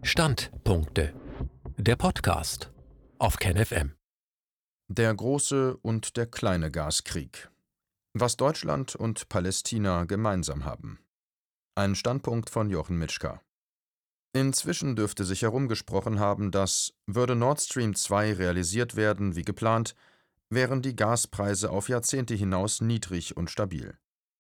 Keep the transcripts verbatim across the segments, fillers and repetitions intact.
Standpunkte. Der Podcast auf KenFM. Der große und der kleine Gaskrieg. Was Deutschland und Palästina gemeinsam haben. Ein Standpunkt von Jochen Mitschka. Inzwischen dürfte sich herumgesprochen haben, dass, würde Nord Stream zwei realisiert werden wie geplant, wären die Gaspreise auf Jahrzehnte hinaus niedrig und stabil.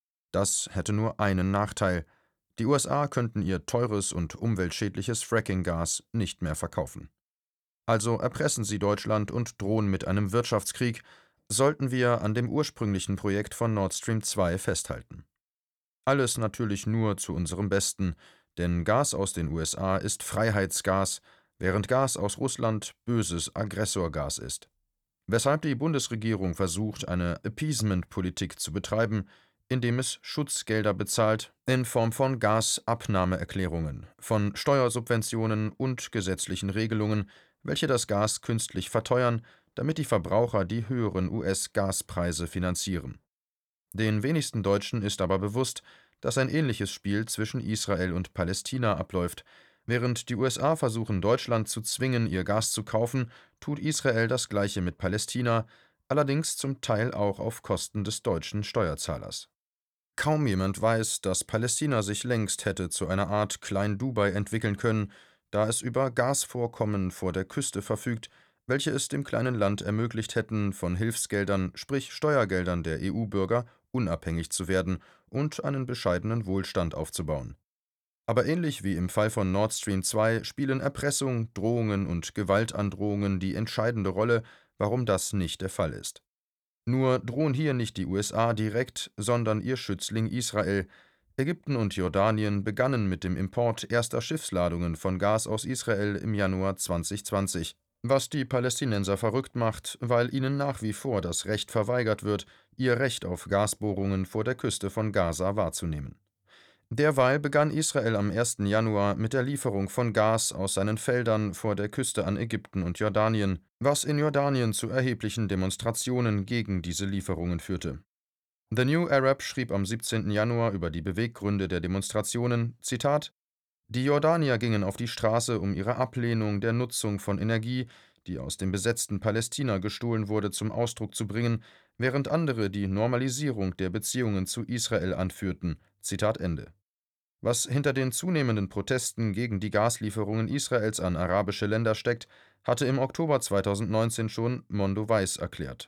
Das hätte nur einen Nachteil: Die U S A könnten ihr teures und umweltschädliches Fracking-Gas nicht mehr verkaufen. Also erpressen sie Deutschland und drohen mit einem Wirtschaftskrieg, sollten wir an dem ursprünglichen Projekt von Nord Stream zwei festhalten. Alles natürlich nur zu unserem Besten, denn Gas aus den U S A ist Freiheitsgas, während Gas aus Russland böses Aggressorgas ist. Weshalb die Bundesregierung versucht, eine Appeasement-Politik zu betreiben, indem es Schutzgelder bezahlt in Form von Gasabnahmeerklärungen, von Steuersubventionen und gesetzlichen Regelungen, welche das Gas künstlich verteuern, damit die Verbraucher die höheren U S-Gaspreise finanzieren. Den wenigsten Deutschen ist aber bewusst, dass ein ähnliches Spiel zwischen Israel und Palästina abläuft. Während die U S A versuchen, Deutschland zu zwingen, ihr Gas zu kaufen, tut Israel das Gleiche mit Palästina, allerdings zum Teil auch auf Kosten des deutschen Steuerzahlers. Kaum jemand weiß, dass Palästina sich längst hätte zu einer Art Klein-Dubai entwickeln können, da es über Gasvorkommen vor der Küste verfügt, welche es dem kleinen Land ermöglicht hätten, von Hilfsgeldern, sprich Steuergeldern der E U-Bürger, unabhängig zu werden und einen bescheidenen Wohlstand aufzubauen. Aber ähnlich wie im Fall von Nord Stream zwei spielen Erpressung, Drohungen und Gewaltandrohungen die entscheidende Rolle, warum das nicht der Fall ist. Nur drohen hier nicht die U S A direkt, sondern ihr Schützling Israel. Ägypten und Jordanien begannen mit dem Import erster Schiffsladungen von Gas aus Israel im Januar zwanzig zwanzig, was die Palästinenser verrückt macht, weil ihnen nach wie vor das Recht verweigert wird, ihr Recht auf Gasbohrungen vor der Küste von Gaza wahrzunehmen. Derweil begann Israel am ersten Januar mit der Lieferung von Gas aus seinen Feldern vor der Küste an Ägypten und Jordanien, was in Jordanien zu erheblichen Demonstrationen gegen diese Lieferungen führte. The New Arab schrieb am siebzehnten Januar über die Beweggründe der Demonstrationen, Zitat: Die Jordanier gingen auf die Straße, um ihre Ablehnung der Nutzung von Energie, die aus dem besetzten Palästina gestohlen wurde, zum Ausdruck zu bringen, während andere die Normalisierung der Beziehungen zu Israel anführten. Zitat Ende. Was hinter den zunehmenden Protesten gegen die Gaslieferungen Israels an arabische Länder steckt, hatte im Oktober zweitausendneunzehn schon Mondo Weiß erklärt.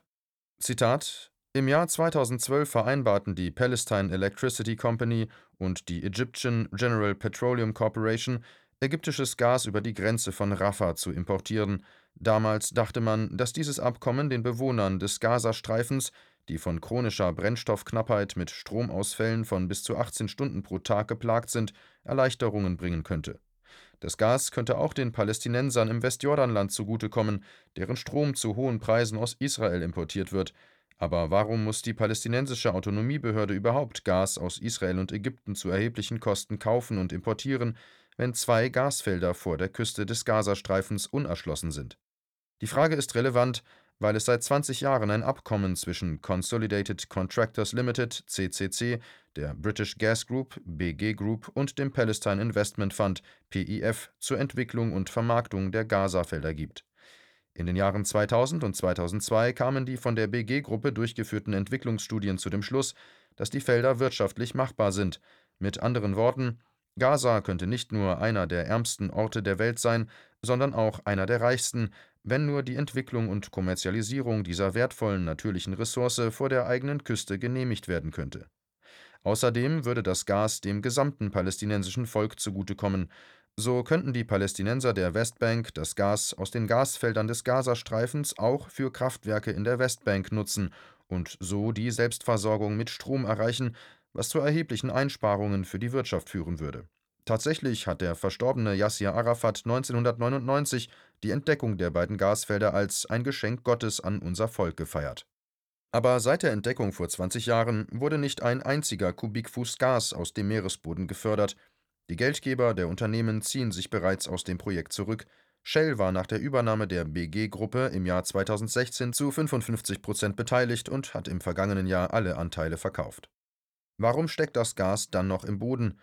Zitat: Im Jahr zweitausendzwölf vereinbarten die Palestine Electricity Company und die Egyptian General Petroleum Corporation, ägyptisches Gas über die Grenze von Rafah zu importieren. Damals dachte man, dass dieses Abkommen den Bewohnern des Gazastreifens, die von chronischer Brennstoffknappheit mit Stromausfällen von bis zu achtzehn Stunden pro Tag geplagt sind, Erleichterungen bringen könnte. Das Gas könnte auch den Palästinensern im Westjordanland zugutekommen, deren Strom zu hohen Preisen aus Israel importiert wird. Aber warum muss die palästinensische Autonomiebehörde überhaupt Gas aus Israel und Ägypten zu erheblichen Kosten kaufen und importieren, wenn zwei Gasfelder vor der Küste des Gazastreifens unerschlossen sind? Die Frage ist relevant, weil es seit zwanzig Jahren ein Abkommen zwischen Consolidated Contractors Limited (C C C), der British Gas Group (B G Group) und dem Palestine Investment Fund (P I F) zur Entwicklung und Vermarktung der Gazafelder gibt. In den Jahren zweitausend und zweitausendzwei kamen die von der B G-Gruppe durchgeführten Entwicklungsstudien zu dem Schluss, dass die Felder wirtschaftlich machbar sind. Mit anderen Worten: Gaza könnte nicht nur einer der ärmsten Orte der Welt sein, sondern auch einer der reichsten, wenn nur die Entwicklung und Kommerzialisierung dieser wertvollen natürlichen Ressource vor der eigenen Küste genehmigt werden könnte. Außerdem würde das Gas dem gesamten palästinensischen Volk zugutekommen. So könnten die Palästinenser der Westbank das Gas aus den Gasfeldern des Gazastreifens auch für Kraftwerke in der Westbank nutzen und so die Selbstversorgung mit Strom erreichen, was zu erheblichen Einsparungen für die Wirtschaft führen würde. Tatsächlich hat der verstorbene Yassir Arafat neunzehnhundertneunundneunzig die Entdeckung der beiden Gasfelder als ein Geschenk Gottes an unser Volk gefeiert. Aber seit der Entdeckung vor zwanzig Jahren wurde nicht ein einziger Kubikfuß Gas aus dem Meeresboden gefördert. Die Geldgeber der Unternehmen ziehen sich bereits aus dem Projekt zurück. Shell war nach der Übernahme der B G-Gruppe im Jahr zweitausendsechzehn zu fünfundfünfzig Prozent beteiligt und hat im vergangenen Jahr alle Anteile verkauft. Warum steckt das Gas dann noch im Boden?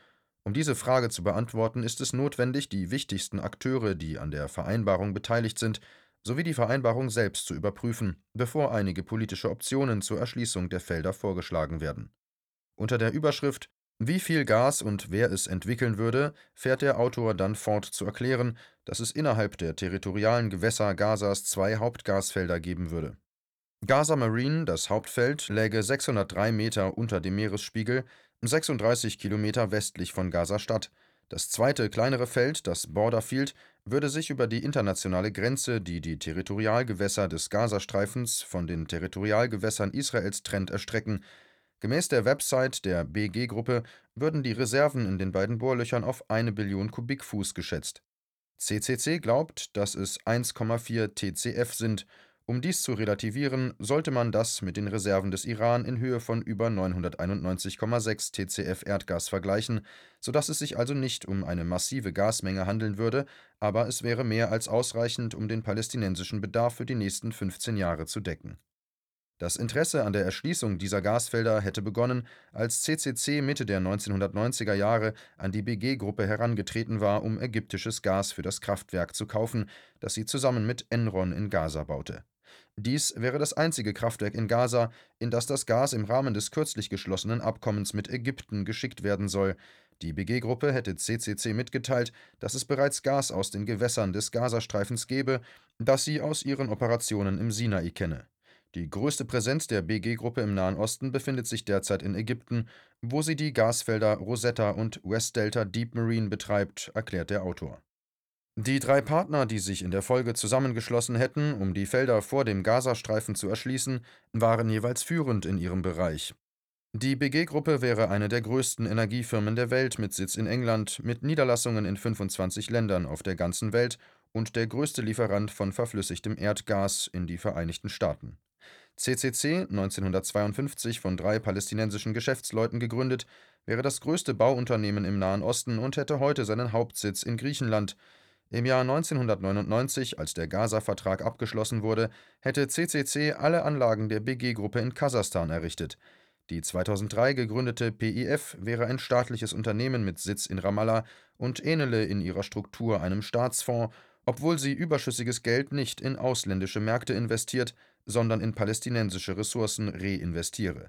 Um diese Frage zu beantworten, ist es notwendig, die wichtigsten Akteure, die an der Vereinbarung beteiligt sind, sowie die Vereinbarung selbst zu überprüfen, bevor einige politische Optionen zur Erschließung der Felder vorgeschlagen werden. Unter der Überschrift »Wie viel Gas und wer es entwickeln würde« fährt der Autor dann fort zu erklären, dass es innerhalb der territorialen Gewässer Gazas zwei Hauptgasfelder geben würde. Gaza Marine, das Hauptfeld, läge sechshundertdrei Meter unter dem Meeresspiegel, sechsunddreißig Kilometer westlich von Gaza-Stadt. Das zweite, kleinere Feld, das Border Field, würde sich über die internationale Grenze, die die Territorialgewässer des Gazastreifens von den Territorialgewässern Israels trennt, erstrecken. Gemäß der Website der B G-Gruppe würden die Reserven in den beiden Bohrlöchern auf eine Billion Kubikfuß geschätzt. C C C glaubt, dass es eins Komma vier T C F sind. Um dies zu relativieren, sollte man das mit den Reserven des Iran in Höhe von über neunhunderteinundneunzig Komma sechs T C F Erdgas vergleichen, sodass es sich also nicht um eine massive Gasmenge handeln würde, aber es wäre mehr als ausreichend, um den palästinensischen Bedarf für die nächsten fünfzehn Jahre zu decken. Das Interesse an der Erschließung dieser Gasfelder hätte begonnen, als C C C Mitte der neunzehnhundertneunziger Jahre an die B G-Gruppe herangetreten war, um ägyptisches Gas für das Kraftwerk zu kaufen, das sie zusammen mit Enron in Gaza baute. Dies wäre das einzige Kraftwerk in Gaza, in das das Gas im Rahmen des kürzlich geschlossenen Abkommens mit Ägypten geschickt werden soll. Die B G-Gruppe hätte C C C mitgeteilt, dass es bereits Gas aus den Gewässern des Gazastreifens gebe, das sie aus ihren Operationen im Sinai kenne. Die größte Präsenz der B G-Gruppe im Nahen Osten befindet sich derzeit in Ägypten, wo sie die Gasfelder Rosetta und West Delta Deep Marine betreibt, erklärt der Autor. Die drei Partner, die sich in der Folge zusammengeschlossen hätten, um die Felder vor dem Gazastreifen zu erschließen, waren jeweils führend in ihrem Bereich. Die B G-Gruppe wäre eine der größten Energiefirmen der Welt mit Sitz in England, mit Niederlassungen in fünfundzwanzig Ländern auf der ganzen Welt und der größte Lieferant von verflüssigtem Erdgas in die Vereinigten Staaten. C C C, neunzehnhundertzweiundfünfzig von drei palästinensischen Geschäftsleuten gegründet, wäre das größte Bauunternehmen im Nahen Osten und hätte heute seinen Hauptsitz in Griechenland. Im Jahr neunzehnhundertneunundneunzig, als der Gaza-Vertrag abgeschlossen wurde, hätte C C C alle Anlagen der B G-Gruppe in Kasachstan errichtet. Die zweitausenddrei gegründete P I F wäre ein staatliches Unternehmen mit Sitz in Ramallah und ähnele in ihrer Struktur einem Staatsfonds, obwohl sie überschüssiges Geld nicht in ausländische Märkte investiert, sondern in palästinensische Ressourcen reinvestiere.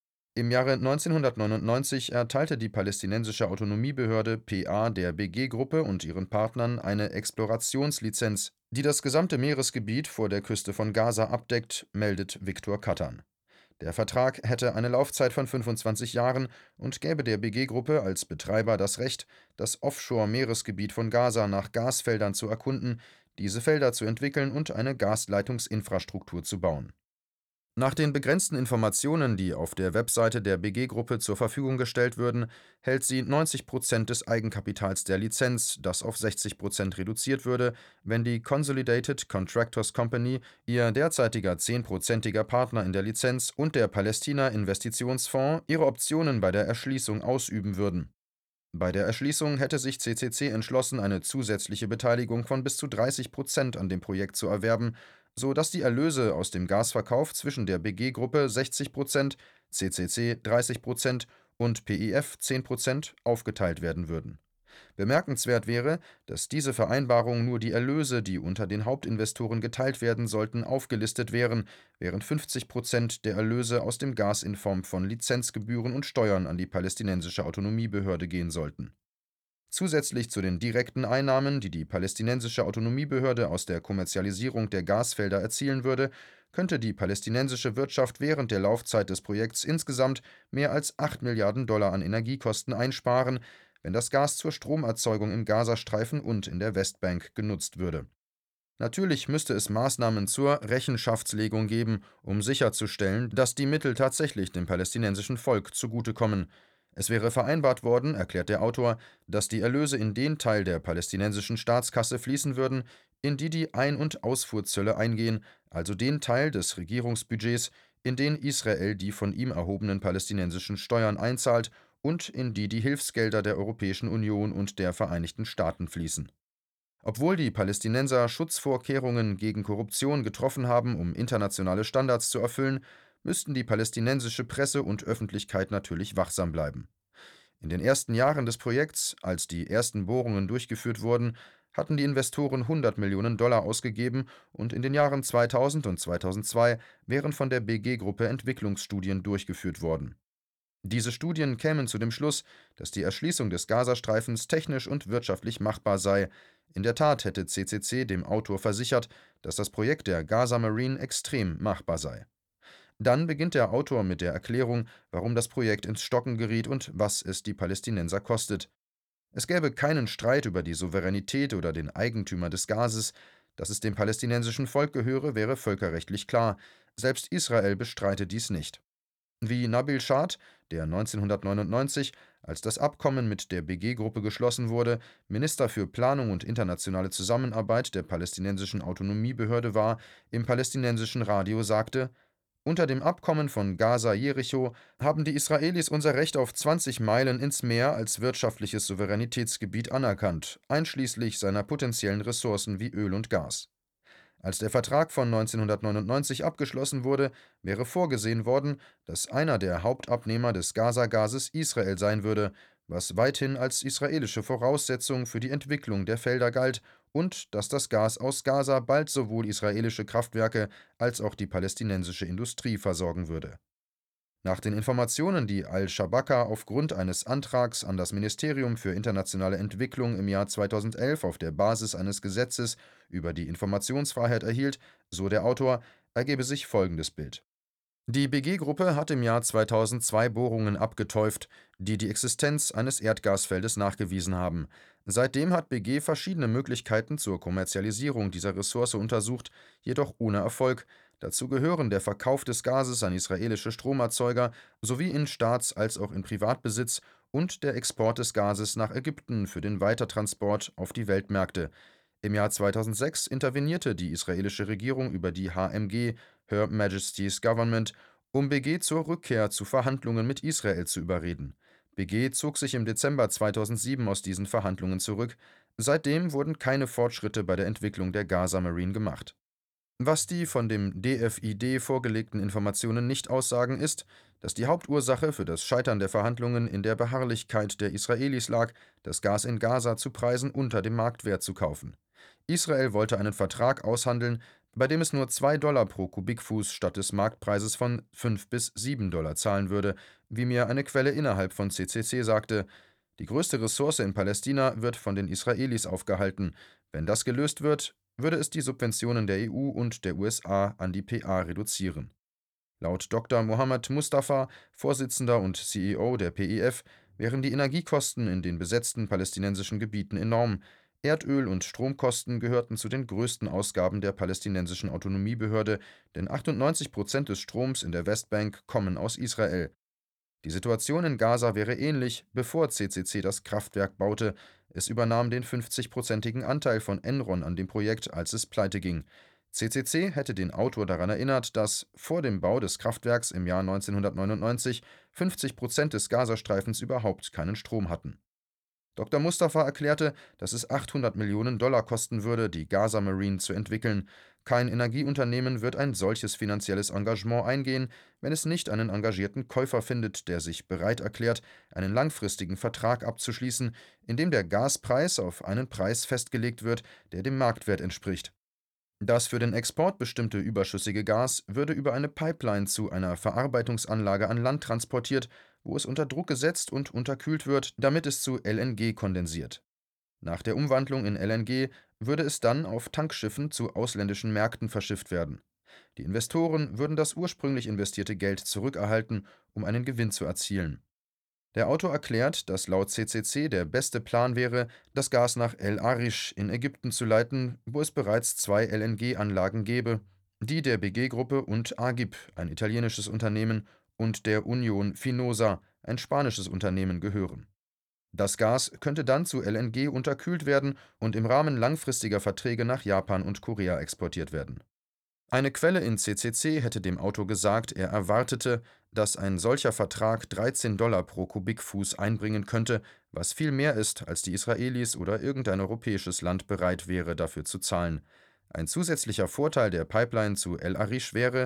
Im Jahre neunzehnhundertneunundneunzig erteilte die palästinensische Autonomiebehörde P A der B G-Gruppe und ihren Partnern eine Explorationslizenz, die das gesamte Meeresgebiet vor der Küste von Gaza abdeckt, meldet Viktor Kattan. Der Vertrag hätte eine Laufzeit von fünfundzwanzig Jahren und gäbe der B G-Gruppe als Betreiber das Recht, das Offshore-Meeresgebiet von Gaza nach Gasfeldern zu erkunden, diese Felder zu entwickeln und eine Gasleitungsinfrastruktur zu bauen. Nach den begrenzten Informationen, die auf der Webseite der B G-Gruppe zur Verfügung gestellt würden, hält sie neunzig Prozent des Eigenkapitals der Lizenz, das auf sechzig Prozent reduziert würde, wenn die Consolidated Contractors Company, ihr derzeitiger zehnprozentiger Partner in der Lizenz, und der Palästina-Investitionsfonds ihre Optionen bei der Erschließung ausüben würden. Bei der Erschließung hätte sich C C C entschlossen, eine zusätzliche Beteiligung von bis zu dreißig Prozent an dem Projekt zu erwerben, so dass die Erlöse aus dem Gasverkauf zwischen der B G-Gruppe sechzig Prozent, C C C dreißig Prozent und P I F zehn Prozent aufgeteilt werden würden. Bemerkenswert wäre, dass diese Vereinbarung nur die Erlöse, die unter den Hauptinvestoren geteilt werden sollten, aufgelistet wären, während fünfzig Prozent der Erlöse aus dem Gas in Form von Lizenzgebühren und Steuern an die palästinensische Autonomiebehörde gehen sollten. Zusätzlich zu den direkten Einnahmen, die die palästinensische Autonomiebehörde aus der Kommerzialisierung der Gasfelder erzielen würde, könnte die palästinensische Wirtschaft während der Laufzeit des Projekts insgesamt mehr als acht Milliarden Dollar an Energiekosten einsparen, wenn das Gas zur Stromerzeugung im Gazastreifen und in der Westbank genutzt würde. Natürlich müsste es Maßnahmen zur Rechenschaftslegung geben, um sicherzustellen, dass die Mittel tatsächlich dem palästinensischen Volk zugutekommen. Es wäre vereinbart worden, erklärt der Autor, dass die Erlöse in den Teil der palästinensischen Staatskasse fließen würden, in die die Ein- und Ausfuhrzölle eingehen, also den Teil des Regierungsbudgets, in den Israel die von ihm erhobenen palästinensischen Steuern einzahlt und in die die Hilfsgelder der Europäischen Union und der Vereinigten Staaten fließen. Obwohl die Palästinenser Schutzvorkehrungen gegen Korruption getroffen haben, um internationale Standards zu erfüllen, müssten die palästinensische Presse und Öffentlichkeit natürlich wachsam bleiben. In den ersten Jahren des Projekts, als die ersten Bohrungen durchgeführt wurden, hatten die Investoren hundert Millionen Dollar ausgegeben und in den Jahren zweitausend und zweitausendzwei wären von der B G-Gruppe Entwicklungsstudien durchgeführt worden. Diese Studien kämen zu dem Schluss, dass die Erschließung des Gazastreifens technisch und wirtschaftlich machbar sei. In der Tat hätte C C C dem Autor versichert, dass das Projekt der Gaza Marine extrem machbar sei. Dann beginnt der Autor mit der Erklärung, warum das Projekt ins Stocken geriet und was es die Palästinenser kostet. Es gäbe keinen Streit über die Souveränität oder den Eigentümer des Gases. Dass es dem palästinensischen Volk gehöre, wäre völkerrechtlich klar. Selbst Israel bestreite dies nicht. Wie Nabil Schad, der neunzehnhundertneunundneunzig, als das Abkommen mit der B G-Gruppe geschlossen wurde, Minister für Planung und internationale Zusammenarbeit der palästinensischen Autonomiebehörde war, im palästinensischen Radio sagte: Unter dem Abkommen von Gaza-Jericho haben die Israelis unser Recht auf zwanzig Meilen ins Meer als wirtschaftliches Souveränitätsgebiet anerkannt, einschließlich seiner potenziellen Ressourcen wie Öl und Gas. Als der Vertrag von neunzehnhundertneunundneunzig abgeschlossen wurde, wäre vorgesehen worden, dass einer der Hauptabnehmer des Gaza-Gases Israel sein würde, was weithin als israelische Voraussetzung für die Entwicklung der Felder galt, und dass das Gas aus Gaza bald sowohl israelische Kraftwerke als auch die palästinensische Industrie versorgen würde. Nach den Informationen, die Al-Shabaka aufgrund eines Antrags an das Ministerium für internationale Entwicklung im Jahr zweitausendelf auf der Basis eines Gesetzes über die Informationsfreiheit erhielt, so der Autor, ergebe sich folgendes Bild: Die B G-Gruppe hat im Jahr zweitausendzwei Bohrungen abgetäuft, die die Existenz eines Erdgasfeldes nachgewiesen haben. Seitdem hat B G verschiedene Möglichkeiten zur Kommerzialisierung dieser Ressource untersucht, jedoch ohne Erfolg. Dazu gehören der Verkauf des Gases an israelische Stromerzeuger sowie in Staats- als auch in Privatbesitz und der Export des Gases nach Ägypten für den Weitertransport auf die Weltmärkte. Im Jahr zweitausendsechs intervenierte die israelische Regierung über die H M G, Her Majesty's Government, um B G zur Rückkehr zu Verhandlungen mit Israel zu überreden. B G zog sich im Dezember zweitausendsieben aus diesen Verhandlungen zurück. Seitdem wurden keine Fortschritte bei der Entwicklung der Gaza Marine gemacht. Was die von dem D F I D vorgelegten Informationen nicht aussagen, ist, dass die Hauptursache für das Scheitern der Verhandlungen in der Beharrlichkeit der Israelis lag, das Gas in Gaza zu Preisen unter dem Marktwert zu kaufen. Israel wollte einen Vertrag aushandeln, bei dem es nur zwei Dollar pro Kubikfuß statt des Marktpreises von fünf bis sieben Dollar zahlen würde, wie mir eine Quelle innerhalb von C C C sagte. Die größte Ressource in Palästina wird von den Israelis aufgehalten. Wenn das gelöst wird, würde es die Subventionen der E U und der U S A an die P A reduzieren. Laut Doktor Mohammed Mustafa, Vorsitzender und C E O der P I F, wären die Energiekosten in den besetzten palästinensischen Gebieten enorm. Erdöl- und Stromkosten gehörten zu den größten Ausgaben der palästinensischen Autonomiebehörde, denn achtundneunzig Prozent des Stroms in der Westbank kommen aus Israel. Die Situation in Gaza wäre ähnlich, bevor C C C das Kraftwerk baute. Es übernahm den fünfzig-prozentigen Anteil von Enron an dem Projekt, als es pleite ging. C C C hätte den Autor daran erinnert, dass vor dem Bau des Kraftwerks im Jahr neunzehnhundertneunundneunzig fünfzig Prozent des Gazastreifens überhaupt keinen Strom hatten. Doktor Mustafa erklärte, dass es achthundert Millionen Dollar kosten würde, die Gaza Marine zu entwickeln. Kein Energieunternehmen wird ein solches finanzielles Engagement eingehen, wenn es nicht einen engagierten Käufer findet, der sich bereit erklärt, einen langfristigen Vertrag abzuschließen, in dem der Gaspreis auf einen Preis festgelegt wird, der dem Marktwert entspricht. Das für den Export bestimmte überschüssige Gas würde über eine Pipeline zu einer Verarbeitungsanlage an Land transportiert, wo es unter Druck gesetzt und unterkühlt wird, damit es zu L N G kondensiert. Nach der Umwandlung in L N G würde es dann auf Tankschiffen zu ausländischen Märkten verschifft werden. Die Investoren würden das ursprünglich investierte Geld zurückerhalten, um einen Gewinn zu erzielen. Der Autor erklärt, dass laut C C C der beste Plan wäre, das Gas nach El Arish in Ägypten zu leiten, wo es bereits zwei L N G-Anlagen gäbe, die der B G-Gruppe und Agip, ein italienisches Unternehmen, und der Union Finosa, ein spanisches Unternehmen, gehören. Das Gas könnte dann zu L N G unterkühlt werden und im Rahmen langfristiger Verträge nach Japan und Korea exportiert werden. Eine Quelle in C C C hätte dem Autor gesagt, er erwartete, dass ein solcher Vertrag dreizehn Dollar pro Kubikfuß einbringen könnte, was viel mehr ist, als die Israelis oder irgendein europäisches Land bereit wäre, dafür zu zahlen. Ein zusätzlicher Vorteil der Pipeline zu El Arish wäre,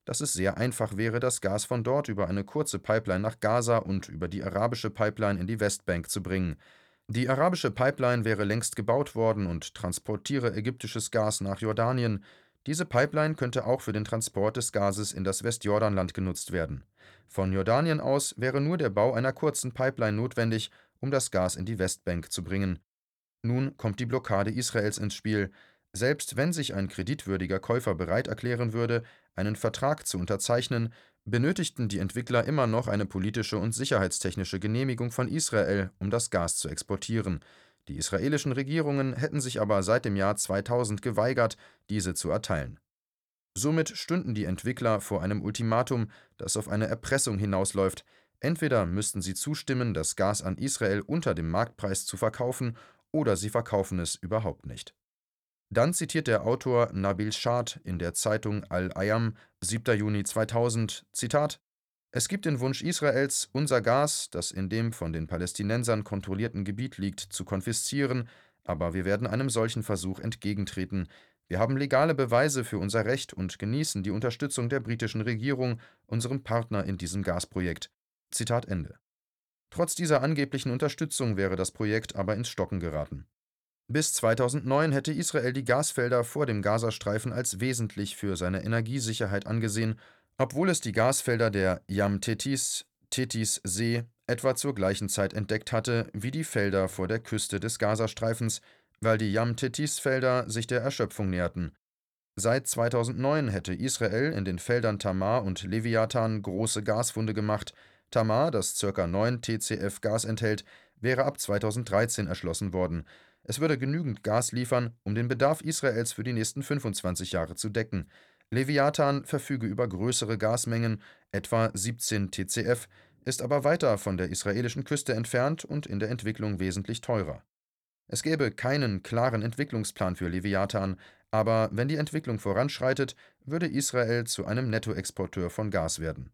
dass es sehr einfach wäre, das Gas von dort über eine kurze Pipeline nach Gaza und über die arabische Pipeline in die Westbank zu bringen. Die arabische Pipeline wäre längst gebaut worden und transportiere ägyptisches Gas nach Jordanien. Diese Pipeline könnte auch für den Transport des Gases in das Westjordanland genutzt werden. Von Jordanien aus wäre nur der Bau einer kurzen Pipeline notwendig, um das Gas in die Westbank zu bringen. Nun kommt die Blockade Israels ins Spiel. Selbst wenn sich ein kreditwürdiger Käufer bereit erklären würde, einen Vertrag zu unterzeichnen, benötigten die Entwickler immer noch eine politische und sicherheitstechnische Genehmigung von Israel, um das Gas zu exportieren. Die israelischen Regierungen hätten sich aber seit dem Jahr zweitausend geweigert, diese zu erteilen. Somit stünden die Entwickler vor einem Ultimatum, das auf eine Erpressung hinausläuft. Entweder müssten sie zustimmen, das Gas an Israel unter dem Marktpreis zu verkaufen, oder sie verkaufen es überhaupt nicht. Dann zitiert der Autor Nabil Schad in der Zeitung Al-Ayam, siebter Juni zweitausend, Zitat: Es gibt den Wunsch Israels, unser Gas, das in dem von den Palästinensern kontrollierten Gebiet liegt, zu konfiszieren, aber wir werden einem solchen Versuch entgegentreten. Wir haben legale Beweise für unser Recht und genießen die Unterstützung der britischen Regierung, unserem Partner in diesem Gasprojekt. Zitat Ende. Trotz dieser angeblichen Unterstützung wäre das Projekt aber ins Stocken geraten. Bis zweitausendneun hätte Israel die Gasfelder vor dem Gazastreifen als wesentlich für seine Energiesicherheit angesehen, obwohl es die Gasfelder der Yam Tethys, Tethys-See, etwa zur gleichen Zeit entdeckt hatte wie die Felder vor der Küste des Gazastreifens, weil die Yam Tethys-Felder sich der Erschöpfung näherten. Seit zweitausendneun hätte Israel in den Feldern Tamar und Leviathan große Gasfunde gemacht. Tamar, das ca. neun Tcf Gas enthält, wäre ab zweitausenddreizehn erschlossen worden. Es würde genügend Gas liefern, um den Bedarf Israels für die nächsten fünfundzwanzig Jahre zu decken. Leviathan verfüge über größere Gasmengen, etwa siebzehn Tcf, ist aber weiter von der israelischen Küste entfernt und in der Entwicklung wesentlich teurer. Es gäbe keinen klaren Entwicklungsplan für Leviathan, aber wenn die Entwicklung voranschreitet, würde Israel zu einem Nettoexporteur von Gas werden.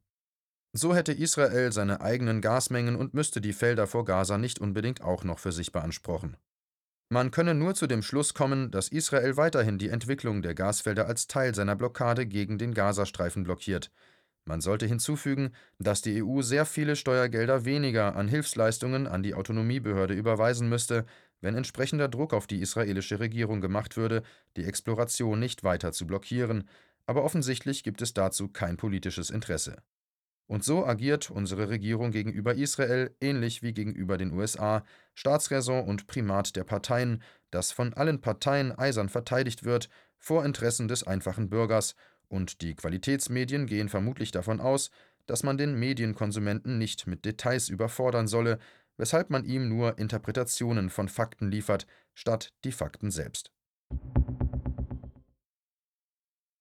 So hätte Israel seine eigenen Gasmengen und müsste die Felder vor Gaza nicht unbedingt auch noch für sich beanspruchen. Man könne nur zu dem Schluss kommen, dass Israel weiterhin die Entwicklung der Gasfelder als Teil seiner Blockade gegen den Gazastreifen blockiert. Man sollte hinzufügen, dass die E U sehr viele Steuergelder weniger an Hilfsleistungen an die Autonomiebehörde überweisen müsste, wenn entsprechender Druck auf die israelische Regierung gemacht würde, die Exploration nicht weiter zu blockieren, aber offensichtlich gibt es dazu kein politisches Interesse. Und so agiert unsere Regierung gegenüber Israel ähnlich wie gegenüber den U S A, Staatsräson und Primat der Parteien, das von allen Parteien eisern verteidigt wird, vor Interessen des einfachen Bürgers, und die Qualitätsmedien gehen vermutlich davon aus, dass man den Medienkonsumenten nicht mit Details überfordern solle, weshalb man ihm nur Interpretationen von Fakten liefert, statt die Fakten selbst.